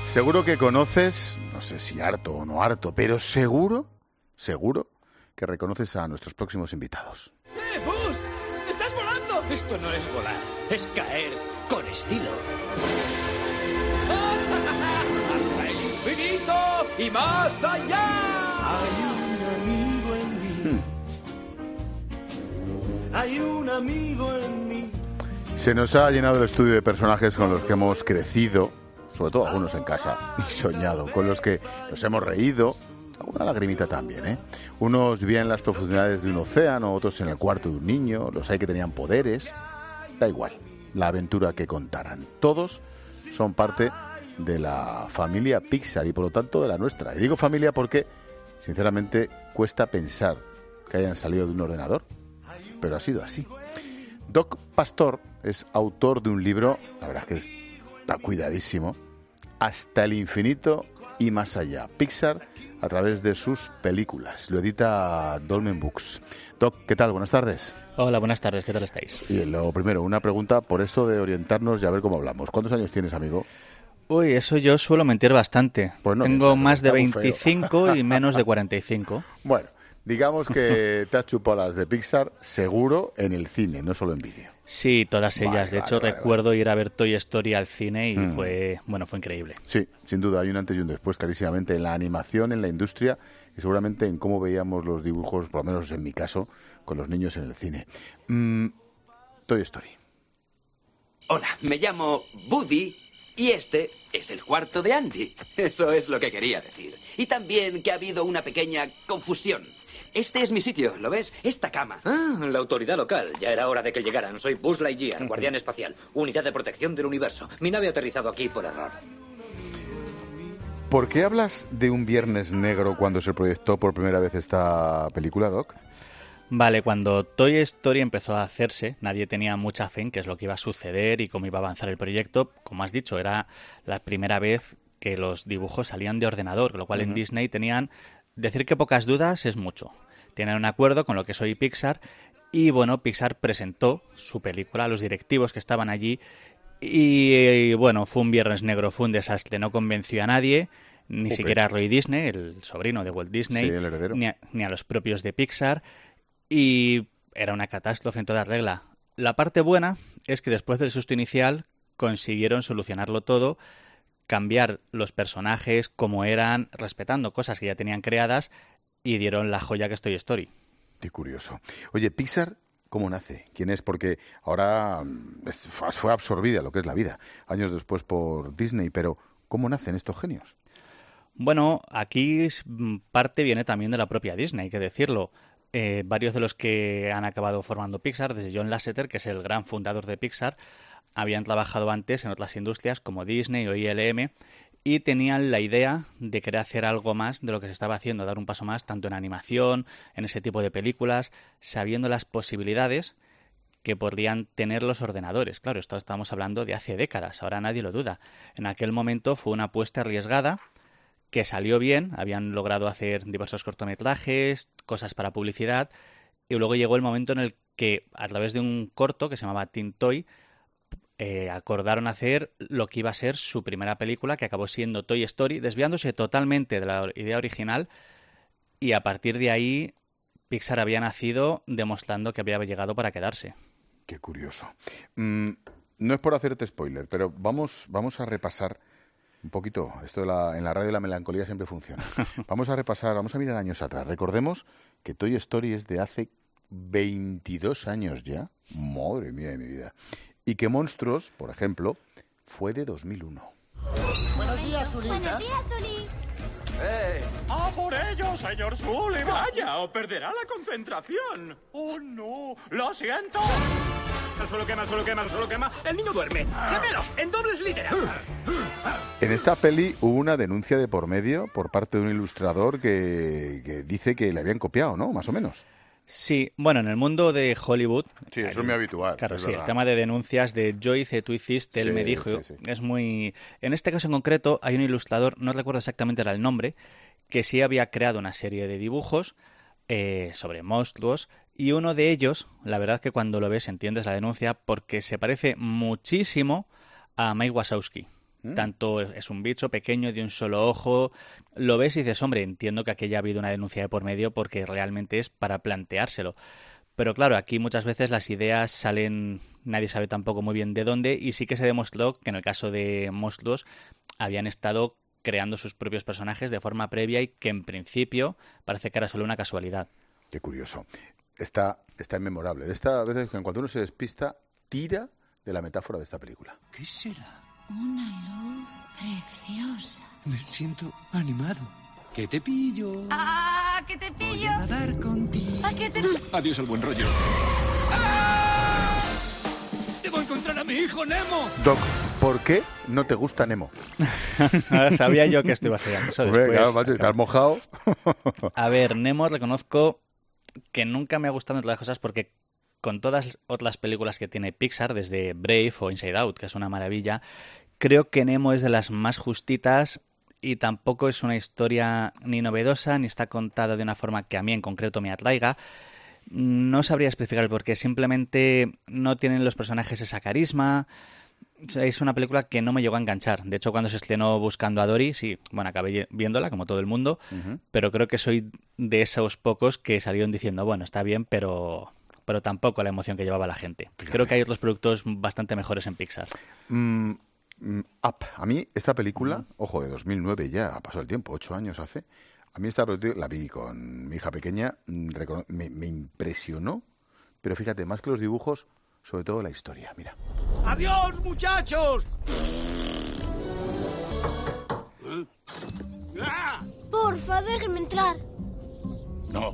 Seguro que conoces, no sé si harto o no harto, pero seguro que reconoces a nuestros próximos invitados. ¡Buzz! ¡Estás volando! Esto no es volar, es caer con estilo. ¡Hasta el infinito y más allá! Hay un amigo en mí. Hay un amigo en mí. Se nos ha llenado el estudio de personajes con los que hemos crecido, sobre todo algunos en casa, y soñado, con los que nos hemos reído, alguna lagrimita también, ¿eh? Unos vivían en las profundidades de un océano, otros en el cuarto de un niño, los hay que tenían poderes, da igual, la aventura que contaran. Todos son parte de la familia Pixar y por lo tanto de la nuestra. Y digo familia porque, sinceramente, cuesta pensar que hayan salido de un ordenador, pero ha sido así. Doc Pastor es autor de un libro, la verdad es que está cuidadísimo, Hasta el infinito y más allá. Pixar a través de sus películas. Lo edita Dolmen Books. Doc, ¿qué tal? Buenas tardes. Hola, buenas tardes. ¿Qué tal estáis? Y lo primero, una pregunta por eso de orientarnos y a ver cómo hablamos. ¿Cuántos años tienes, amigo? Uy, eso yo suelo mentir bastante. Pues no, tengo más de está muy 25 y menos de 45. Bueno, digamos que te has chupado las de Pixar seguro en el cine, no solo en vídeo. Sí, todas ellas. Vale, de hecho, vale. recuerdo ir a ver Toy Story al cine y fue increíble. Sí, sin duda, hay un antes y un después, clarísimamente, en la animación, en la industria y seguramente en cómo veíamos los dibujos, por lo menos en mi caso, con los niños en el cine. Toy Story. Hola, me llamo Woody y este es el cuarto de Andy. Eso es lo que quería decir. Y también que ha habido una pequeña confusión. Este es mi sitio, ¿lo ves? Esta cama. Ah, la autoridad local. Ya era hora de que llegaran. Soy Buzz Lightyear, guardián espacial, unidad de protección del universo. Mi nave ha aterrizado aquí por error. ¿Por qué hablas de un Viernes Negro cuando se proyectó por primera vez esta película, Doc? Vale, cuando Toy Story empezó a hacerse, nadie tenía mucha fe en qué es lo que iba a suceder y cómo iba a avanzar el proyecto. Como has dicho, era la primera vez que los dibujos salían de ordenador, con lo cual en Disney tenían... Decir que pocas dudas es mucho. Tienen un acuerdo con lo que soy Pixar y, bueno, Pixar presentó su película a los directivos que estaban allí y, bueno, fue un Viernes Negro, fue un desastre. No convenció a nadie, ni siquiera a Roy Disney, el sobrino de Walt Disney, Sí, el heredero. ni a los propios de Pixar y era una catástrofe en toda regla. La parte buena es que después del susto inicial consiguieron solucionarlo todo, cambiar los personajes como eran, respetando cosas que ya tenían creadas y dieron la joya que es Toy Story. Qué curioso. Oye, Pixar, ¿cómo nace? ¿Quién es? Porque ahora fue absorbida lo que es la vida, años después por Disney, pero ¿cómo nacen estos genios? Bueno, aquí parte viene también de la propia Disney, hay que decirlo. Varios de los que han acabado formando Pixar, desde John Lasseter, que es el gran fundador de Pixar, habían trabajado antes en otras industrias como Disney o ILM y tenían la idea de querer hacer algo más de lo que se estaba haciendo, dar un paso más tanto en animación, en ese tipo de películas, sabiendo las posibilidades que podrían tener los ordenadores. Claro, esto estamos hablando de hace décadas, ahora nadie lo duda. En aquel momento fue una apuesta arriesgada que salió bien, habían logrado hacer diversos cortometrajes, cosas para publicidad, y luego llegó el momento en el que, a través de un corto que se llamaba Teen Toy, acordaron hacer lo que iba a ser su primera película, que acabó siendo Toy Story, desviándose totalmente de la idea original, y a partir de ahí Pixar había nacido demostrando que había llegado para quedarse. Qué curioso. No es por hacerte spoiler, pero vamos a repasar un poquito. Esto en la radio la melancolía siempre funciona. Vamos a mirar años atrás. Recordemos que Toy Story es de hace 22 años ya. Madre mía de mi vida. Y que Monstruos, por ejemplo, fue de 2001. Buenos días, Sully. Buenos días, Sully. ¡A por ello, señor Sully! ¡Vaya, o perderá la concentración! ¡Oh, no! ¡Lo siento! El suelo quema, el suelo quema, el suelo quema. El niño duerme. ¡Gemelos! ¡En dobles literas! En esta peli hubo una denuncia de por medio por parte de un ilustrador que dice que le habían copiado, ¿no? Más o menos. Sí, bueno, en el mundo de Hollywood... Sí, eso es muy habitual. Claro, es sí, verdad. el tema de denuncias de yo hice, tú hiciste, él Sí, me dijo, sí. es muy... En este caso en concreto hay un ilustrador, no recuerdo exactamente era el nombre, que sí había creado una serie de dibujos sobre monstruos y uno de ellos, la verdad que cuando lo ves entiendes la denuncia porque se parece muchísimo a Mike Wazowski. Tanto es un bicho pequeño de un solo ojo, lo ves y dices, hombre, entiendo que aquí haya habido una denuncia de por medio porque realmente es para planteárselo. Pero claro, aquí muchas veces las ideas salen, nadie sabe tampoco muy bien de dónde, y sí que se demostró que en el caso de monstruos habían estado creando sus propios personajes de forma previa y que en principio parece que era solo una casualidad. Qué curioso. Está inmemorable. De esta vez que en cuanto uno se despista, tira de la metáfora de esta película. ¿Qué será? Una luz preciosa. Me siento animado. ¡Que te pillo! ¡Ah, que te pillo! Voy a nadar contigo. ¡Ah, que te Adiós al buen rollo. ¡Ah! ¡Debo encontrar a mi hijo Nemo! Doc, ¿por qué no te gusta Nemo? Sabía yo que esto iba a ser eso Hombre, después. claro, macho, ¿estás mojado? A ver, Nemo reconozco que nunca me ha gustado, entre las cosas, porque con todas otras películas que tiene Pixar, desde Brave o Inside Out, que es una maravilla, creo que Nemo es de las más justitas y tampoco es una historia ni novedosa ni está contada de una forma que a mí en concreto me atraiga. No sabría explicar el porqué, simplemente no tienen los personajes esa carisma. Es una película que no me llegó a enganchar. De hecho, cuando se estrenó Buscando a Dory, sí, bueno, acabé viéndola como todo el mundo, pero creo que soy de esos pocos que salieron diciendo, bueno, está bien, pero tampoco la emoción que llevaba la gente. Fíjate. Creo que hay otros productos bastante mejores en Pixar. Up. A mí esta película, ojo, de 2009 ya, ha pasado el tiempo, 8 años hace. A mí esta película la vi con mi hija pequeña, me impresionó, pero fíjate, más que los dibujos, sobre todo la historia, mira. ¡Adiós, muchachos! Porfa, déjeme entrar. No.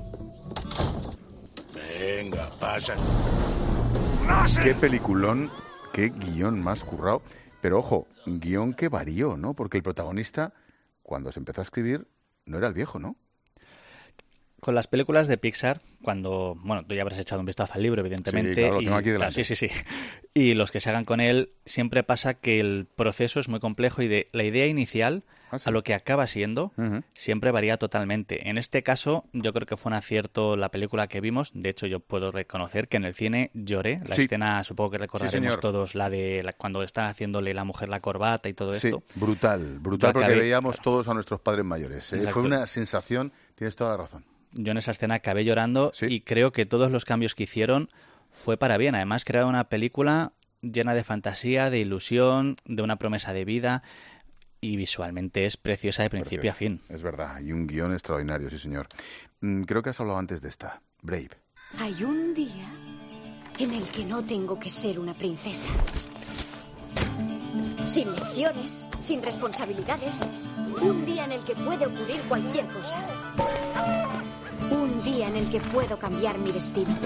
Venga, pasas. Qué peliculón, qué guión más currado. Pero ojo, guión que varió, ¿no? Porque el protagonista, cuando se empezó a escribir, no era el viejo, ¿no? Con las películas de Pixar, cuando, bueno, tú ya habrás echado un vistazo al libro, evidentemente. Sí, claro, lo tengo y, aquí delante. Sí. Y los que se hagan con él, siempre pasa que el proceso es muy complejo y de la idea inicial a lo que acaba siendo, siempre varía totalmente. En este caso, yo creo que fue un acierto la película que vimos. De hecho, yo puedo reconocer que en el cine lloré. La escena, supongo que recordaremos todos, la de cuando está haciéndole la mujer la corbata y todo esto. Brutal, porque veíamos todos a nuestros padres mayores. Fue una sensación, tienes toda la razón. Yo en esa escena acabé llorando y creo que todos los cambios que hicieron fue para bien. Además, crearon una película llena de fantasía, de ilusión, de una promesa de vida y visualmente es preciosa de principio a fin. Es verdad, y un guión extraordinario, sí señor. Creo que has hablado antes de esta, Brave. Hay un día en el que no tengo que ser una princesa. Sin lecciones, sin responsabilidades. Un día en el que puede ocurrir cualquier cosa. Un día en el que puedo cambiar mi destino.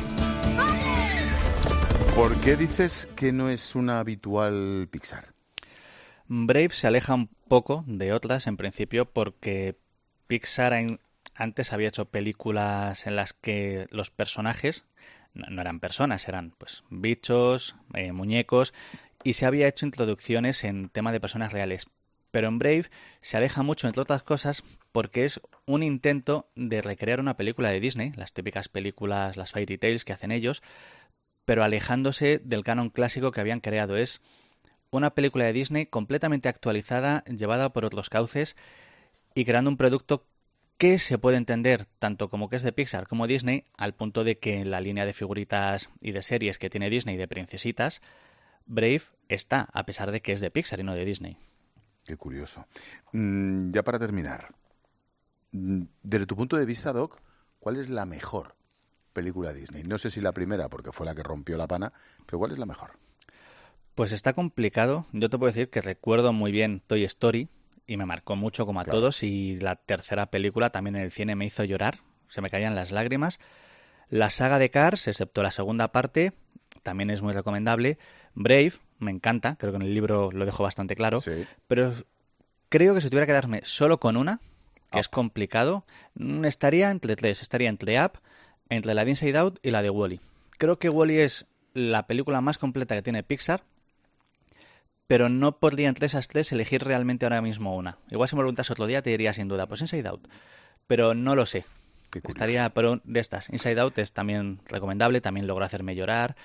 ¿Por qué dices que no es una habitual Pixar? Brave se aleja un poco de otras, en principio, porque Pixar antes había hecho películas en las que los personajes no eran personas, eran pues bichos, muñecos, y se había hecho introducciones en tema de personas reales. Pero en Brave se aleja mucho, entre otras cosas, porque es un intento de recrear una película de Disney, las típicas películas, las fairy tales que hacen ellos, pero alejándose del canon clásico que habían creado. Es una película de Disney completamente actualizada, llevada por otros cauces y creando un producto que se puede entender tanto como que es de Pixar como Disney, al punto de que en la línea de figuritas y de series que tiene Disney de princesitas, Brave está, a pesar de que es de Pixar y no de Disney. Qué curioso. Ya para terminar, desde tu punto de vista, Doc, ¿cuál es la mejor película Disney? No sé si la primera, porque fue la que rompió la pana, pero ¿cuál es la mejor? Pues está complicado. Yo te puedo decir que recuerdo muy bien Toy Story y me marcó mucho como a todos, y la tercera película también en el cine me hizo llorar, se me caían las lágrimas. La saga de Cars, excepto la segunda parte, también es muy recomendable. Brave, me encanta, creo que en el libro lo dejo bastante claro, pero creo que si tuviera que quedarme solo con una, que es complicado, estaría entre tres, estaría entre Up, entre la de Inside Out y la de Wall-E. Creo que Wall-E es la película más completa que tiene Pixar, pero no podría entre esas tres elegir realmente ahora mismo una. Igual si me preguntas otro día te diría sin duda, pues Inside Out, pero no lo sé. Estaría por de estas. Inside Out es también recomendable, también logró hacerme llorar.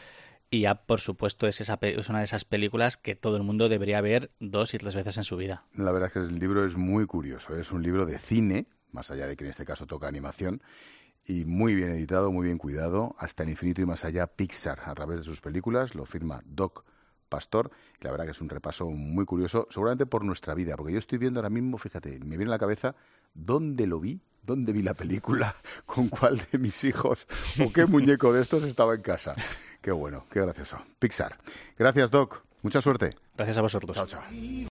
Y ya, por supuesto, es una de esas películas que todo el mundo debería ver 2 y 3 veces en su vida. La verdad es que el libro es muy curioso. Es un libro de cine, más allá de que en este caso toca animación, y muy bien editado, muy bien cuidado, hasta el infinito y más allá. Pixar, a través de sus películas, lo firma Doc Pastor, y la verdad que es un repaso muy curioso, seguramente por nuestra vida, porque yo estoy viendo ahora mismo, fíjate, me viene a la cabeza dónde lo vi, dónde vi la película, con cuál de mis hijos o qué muñeco de estos estaba en casa. Qué bueno, qué gracioso. Pixar. Gracias, Doc. Mucha suerte. Gracias a vosotros. Chao, chao.